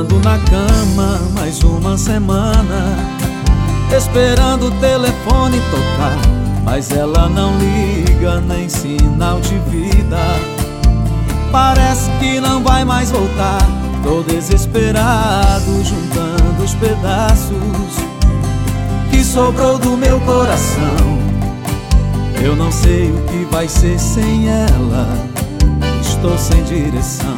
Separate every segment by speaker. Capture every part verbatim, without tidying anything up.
Speaker 1: Rolando na cama mais uma semana, esperando o telefone tocar, mas ela não liga, nem sinal de vida. Parece que não vai mais voltar. Tô desesperado, juntando os pedaços que sobrou do meu coração. Eu não sei o que vai ser sem ela, estou sem direção.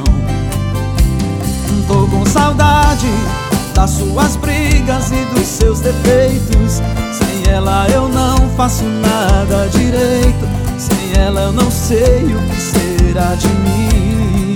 Speaker 1: Tô com saudade das suas brigas e dos seus defeitos. Sem ela eu não faço nada direito. Sem ela eu não sei o que será de mim.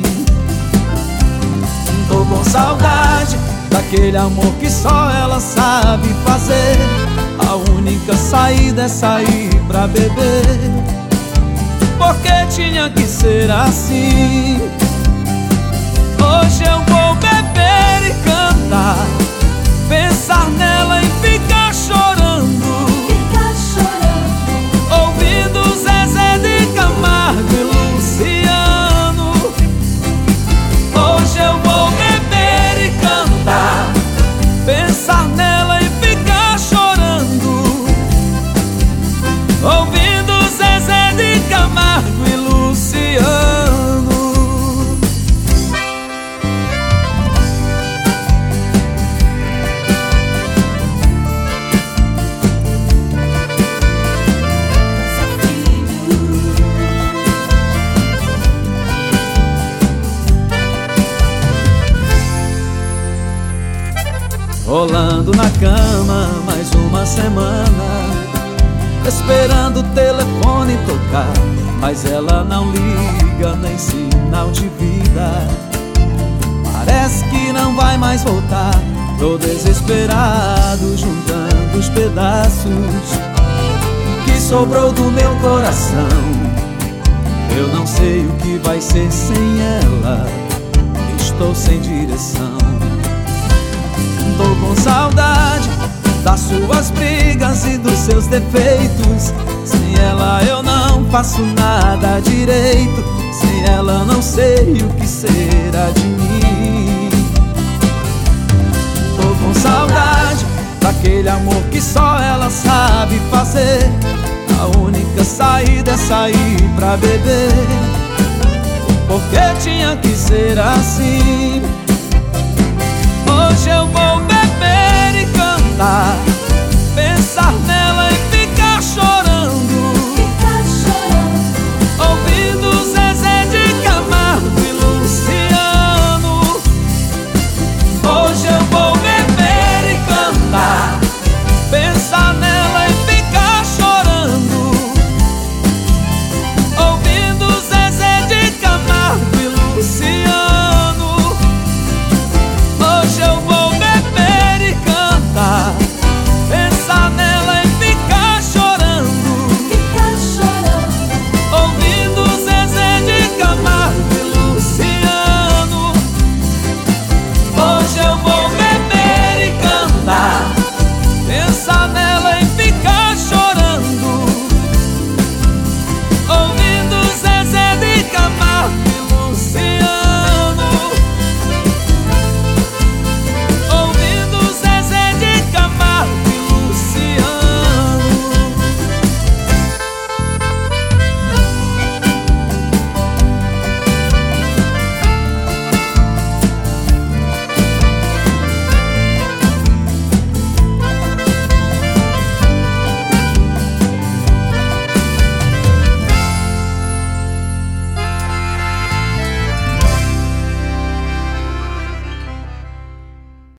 Speaker 1: Tô com saudade daquele amor que só ela sabe fazer. A única saída é sair pra beber, porque tinha que ser assim. Hoje eu vou beber e cantar, pensar nela e ficar chorando,
Speaker 2: ficar chorando,
Speaker 1: ouvindo Zezé de Camargo e Luciano. Hoje eu vou beber e cantar, pensar nela e ficar chorando, ouvindo Zezé de Camargo e Luciano. Rolando na cama mais uma semana, esperando o telefone tocar, mas ela não liga, nem sinal de vida. Parece que não vai mais voltar. Tô desesperado, juntando os pedaços que sobrou do meu coração. Eu não sei o que vai ser sem ela, estou sem direção. Tô com saudade das suas brigas e dos seus defeitos. Sem ela eu não faço nada direito. Sem ela não sei o que será de mim. Tô com saudade daquele amor que só ela sabe fazer. A única saída é sair pra beber, porque tinha que ser assim.